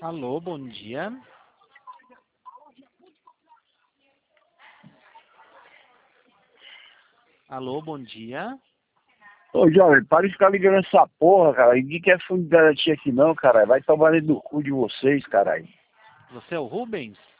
Alô, bom dia. Alô, bom dia. Ô, jovem, para de ficar ligando essa porra, cara. Ninguém quer fundo de garantia aqui não, cara. Vai tomar dentro do cu de vocês, caralho. Você é o Rubens?